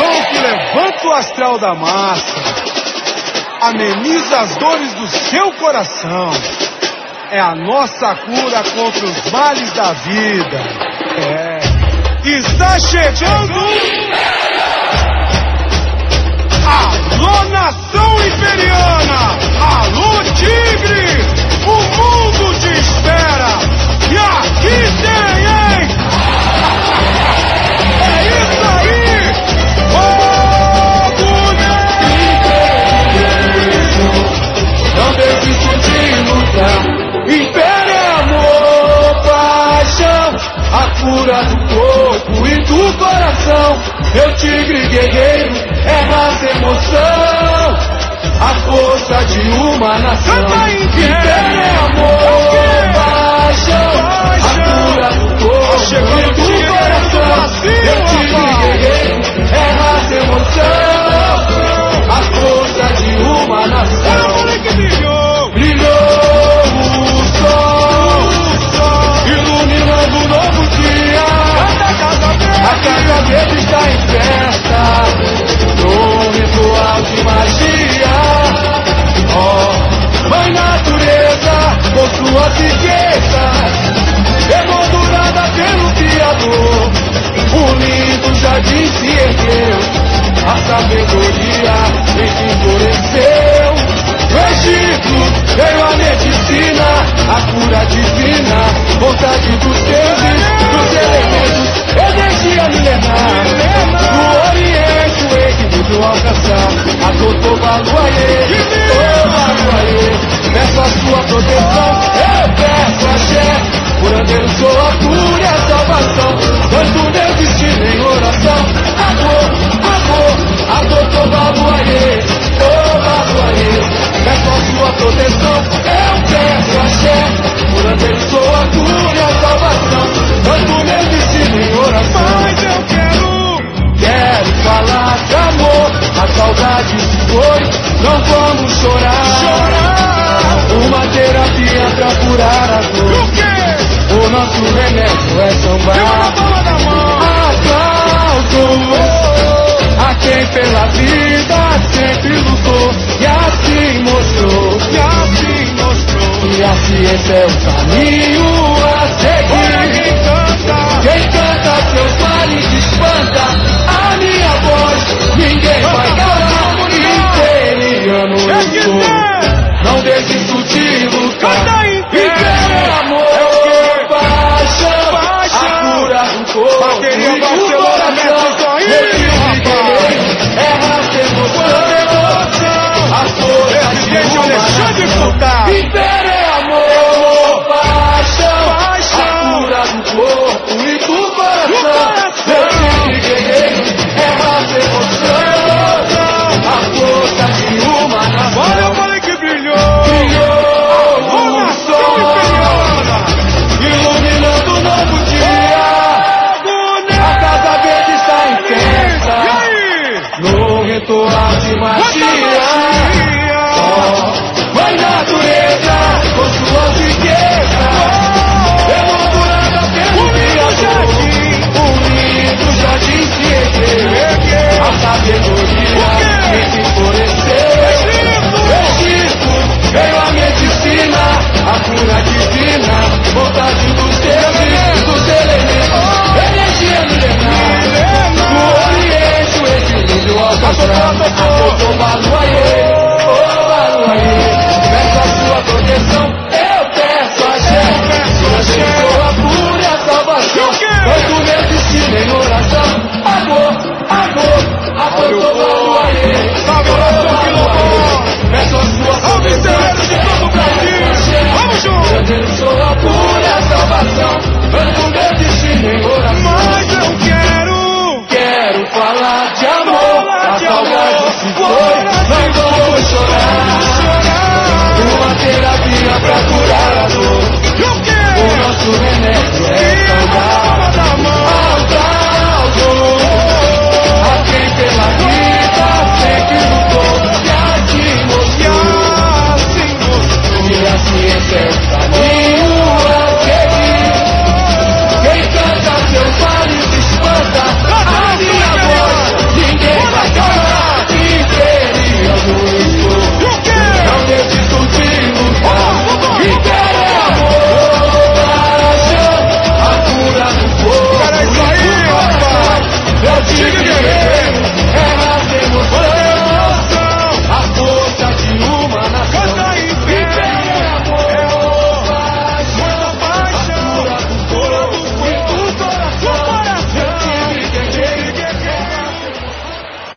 som que levanta o astral da massa, ameniza as dores do seu coração. É a nossa cura contra os males da vida. Está chegando... Alô, nação imperiana! Alô, tigre! O mundo te espera! E aqui tem, hein? É isso aí! Fogo negro! Não desisto de lutar. Império é amor, paixão, a cura do corpo e do coração. Meu tigre guerreiro é raça, emoção, a força de uma nação. Império é amor, paixão, a cura do corpo e do coração. Meu tigre guerreiro é raça, emoção, a força de uma nação. Brilhou o sol, iluminando um novo dia. A casa verde está em festa, no ritual de magia. Oh, mãe natureza, com suas riquezas, emoldurada pelo Criador, o lindo jardim se ergueu, a sabedoria em que floresceu. No Egito veio a medicina, a cura divina, vontade dos deuses, dos elementos, energia milenar. No Oriente o equilíbrio alcançar, adotou Baluayê, peço a sua proteção, eu peço axé. Curandeiro sou a cura e a salvação, tanto meu destino em oração. Amor, adotou Baluayê, peço a sua proteção, eu peço axé. Curandeiro sou a cura e a salvação, tanto meu destino em oração. Mas eu quero falar de amor, a saudade se foi, não vamos chorar. Uma terapia pra curar a dor. O quê? O nosso remédio é sambar. Aplauso a quem pela vida sempre lutou e assim mostrou. E a ciência é o caminho a seguir.